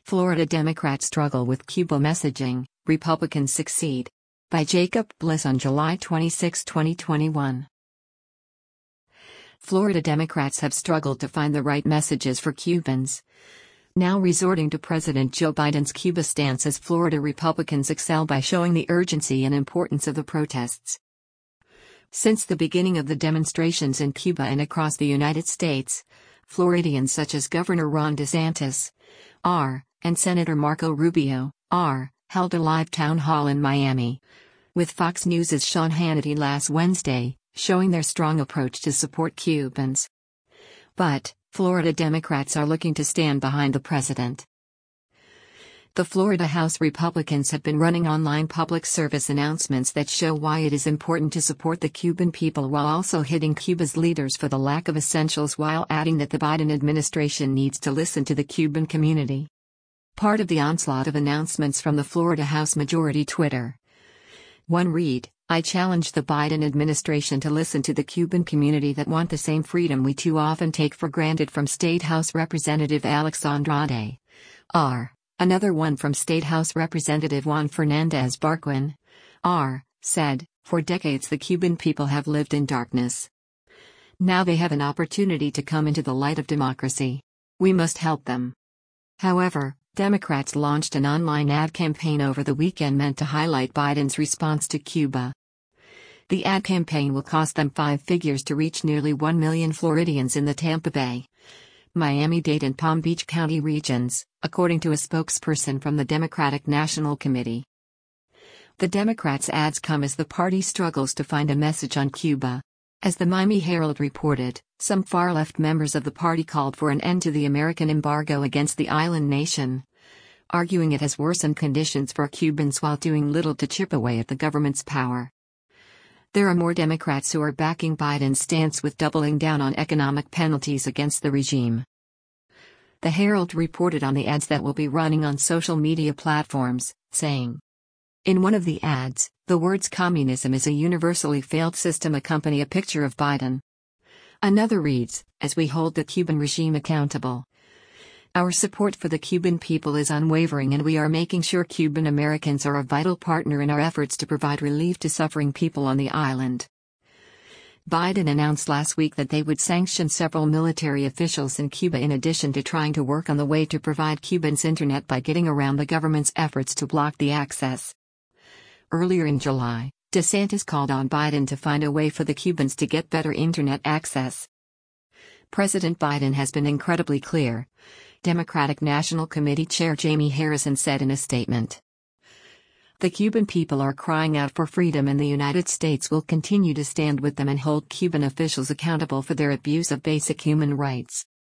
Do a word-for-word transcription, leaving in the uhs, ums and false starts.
Florida Democrats struggle with Cuba messaging, Republicans succeed. By Jacob Bliss on July twenty-sixth, twenty twenty-one. Florida Democrats have struggled to find the right messages for Cubans, now resorting to President Joe Biden's Cuba stance as Florida Republicans excel by showing the urgency and importance of the protests. Since the beginning of the demonstrations in Cuba and across the United States, Floridians such as Governor Ron DeSantis, R, and Senator Marco Rubio, R, held a live town hall in Miami, with Fox News' Sean Hannity last Wednesday, showing their strong approach to support Cubans. But, Florida Democrats are looking to stand behind the president. The Florida House Republicans have been running online public service announcements that show why it is important to support the Cuban people while also hitting Cuba's leaders for the lack of essentials, while adding that the Biden administration needs to listen to the Cuban community. Part of the onslaught of announcements from the Florida House Majority Twitter. One read, "I challenge the Biden administration to listen to the Cuban community that want the same freedom we too often take for granted," from State House Representative Alex Andrade. R. Another one from State House Representative Juan Fernandez Barquin, R, said, "For decades the Cuban people have lived in darkness. Now they have an opportunity to come into the light of democracy. We must help them." However, Democrats launched an online ad campaign over the weekend meant to highlight Biden's response to Cuba. The ad campaign will cost them five figures to reach nearly one million Floridians in the Tampa Bay, Miami-Dade and Palm Beach County regions, according to a spokesperson from the Democratic National Committee. The Democrats' ads come as the party struggles to find a message on Cuba. As the Miami Herald reported, some far-left members of the party called for an end to the American embargo against the island nation, arguing it has worsened conditions for Cubans while doing little to chip away at the government's power. There are more Democrats who are backing Biden's stance with doubling down on economic penalties against the regime. The Herald reported on the ads that will be running on social media platforms, saying, in one of the ads, the words "communism is a universally failed system" accompany a picture of Biden. Another reads, "As we hold the Cuban regime accountable, our support for the Cuban people is unwavering, and we are making sure Cuban Americans are a vital partner in our efforts to provide relief to suffering people on the island." Biden announced last week that they would sanction several military officials in Cuba in addition to trying to work on the way to provide Cubans internet by getting around the government's efforts to block the access. Earlier in July, DeSantis called on Biden to find a way for the Cubans to get better internet access. President Biden has been incredibly clear, Democratic National Committee Chair Jamie Harrison said in a statement. The Cuban people are crying out for freedom, and the United States will continue to stand with them and hold Cuban officials accountable for their abuse of basic human rights.